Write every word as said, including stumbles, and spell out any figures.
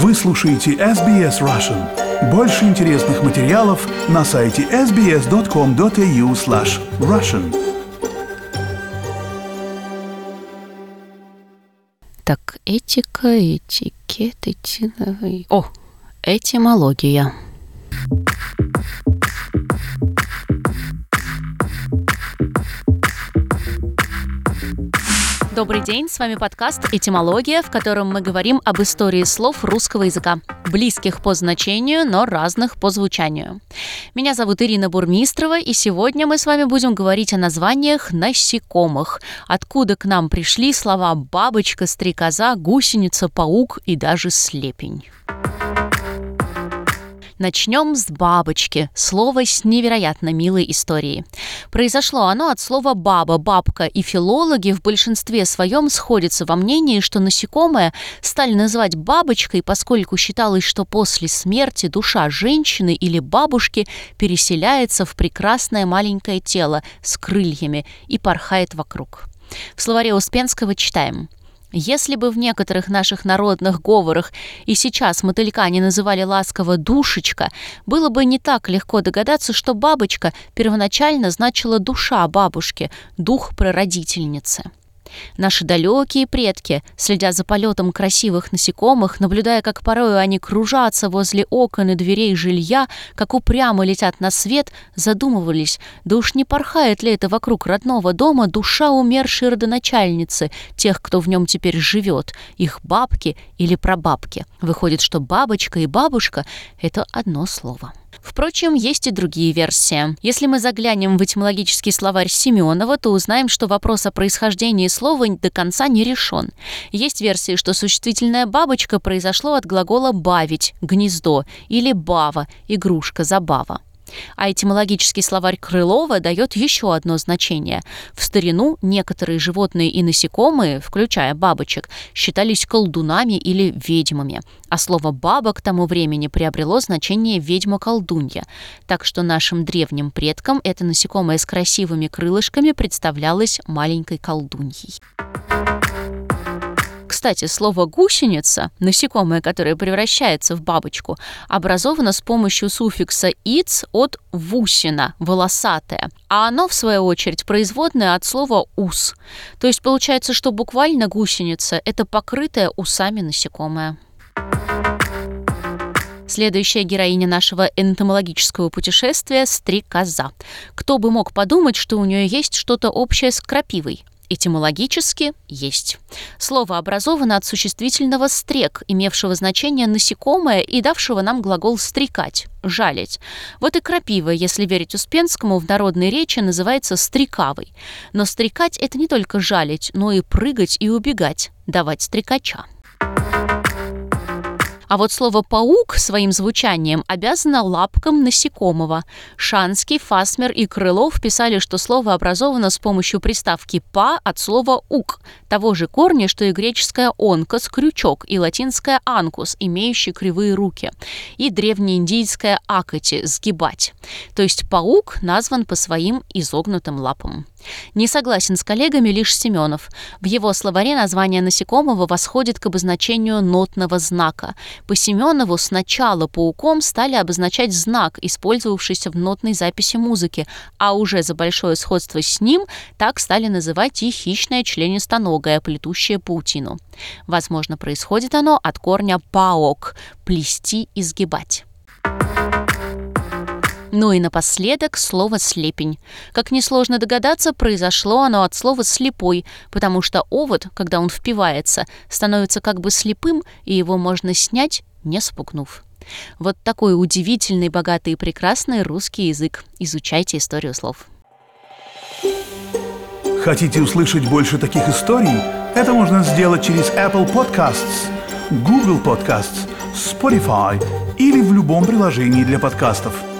Вы слушаете эс би эс Russian. Больше интересных материалов на сайте эс би эс точка ком точка эй ю слэш Russian. Так, этика, этикет, эти... О, этимология. Добрый день, с вами подкаст «Этимология», в котором мы говорим об истории слов русского языка, близких по значению, но разных по звучанию. Меня зовут Ирина Бурмистрова, и сегодня мы с вами будем говорить о названиях насекомых, откуда к нам пришли слова «бабочка», «стрекоза», «гусеница», «паук» и даже «слепень». Начнем с бабочки, слова с невероятно милой историей. Произошло оно от слова «баба», «бабка», и филологи в большинстве своем сходятся во мнении, что насекомое стали называть бабочкой, поскольку считалось, что после смерти душа женщины или бабушки переселяется в прекрасное маленькое тело с крыльями и порхает вокруг. В словаре Успенского читаем: «Если бы в некоторых наших народных говорах и сейчас мотылька не называли ласково «душечка», было бы не так легко догадаться, что бабочка первоначально значила душа бабушки, дух прародительницы». Наши далекие предки, следя за полетом красивых насекомых, наблюдая, как порою они кружатся возле окон и дверей жилья, как упрямо летят на свет, задумывались, да уж не порхает ли это вокруг родного дома душа умершей родоначальницы, тех, кто в нем теперь живет, их бабки или прабабки. Выходит, что бабочка и бабушка – это одно слово. Впрочем, есть и другие версии. Если мы заглянем в этимологический словарь Семенова, то узнаем, что вопрос о происхождении слова до конца не решен. Есть версии, что существительное «бабочка» произошло от глагола «бавить» – «гнездо» или «бава» – «игрушка», «забава». А этимологический словарь Крылова дает еще одно значение. В старину некоторые животные и насекомые, включая бабочек, считались колдунами или ведьмами, а слово «баба» к тому времени приобрело значение «ведьма-колдунья». Так что нашим древним предкам это насекомое с красивыми крылышками представлялось маленькой колдуньей. Кстати, слово «гусеница», насекомое, которое превращается в бабочку, образовано с помощью суффикса «иц» от «вусина» – «волосатая», а оно, в свою очередь, производное от слова «ус». То есть получается, что буквально гусеница – это покрытое усами насекомое. Следующая героиня нашего энтомологического путешествия – стрекоза. Кто бы мог подумать, что у нее есть что-то общее с крапивой? Этимологически есть. Слово образовано от существительного «стрек», имевшего значение «насекомое» и давшего нам глагол «стрекать» – «жалить». Вот и крапива, если верить Успенскому, в народной речи называется стрекавой. Но стрекать – это не только жалить, но и прыгать и убегать, давать стрекача. А вот слово «паук» своим звучанием обязано лапкам насекомого. Шанский, Фасмер и Крылов писали, что слово образовано с помощью приставки «па» от слова «ук», того же корня, что и греческое «онкос» – крючок, и латинское «анкус», имеющий кривые руки, и древнеиндийское «акати» – сгибать. То есть паук назван по своим изогнутым лапам. Не согласен с коллегами лишь Семенов. В его словаре название насекомого восходит к обозначению нотного знака. По Семенову сначала пауком стали обозначать знак, использовавшийся в нотной записи музыки, а уже за большое сходство с ним так стали называть и хищное членистоногое, плетущее паутину. Возможно, происходит оно от корня «паок» – «плести», «изгибать». Ну и напоследок слово «слепень». Как несложно догадаться, произошло оно от слова «слепой», потому что овод, когда он впивается, становится как бы слепым, и его можно снять, не спугнув. Вот такой удивительный, богатый и прекрасный русский язык. Изучайте историю слов. Хотите услышать больше таких историй? Это можно сделать через Apple Podcasts, Google Podcasts, Spotify или в любом приложении для подкастов.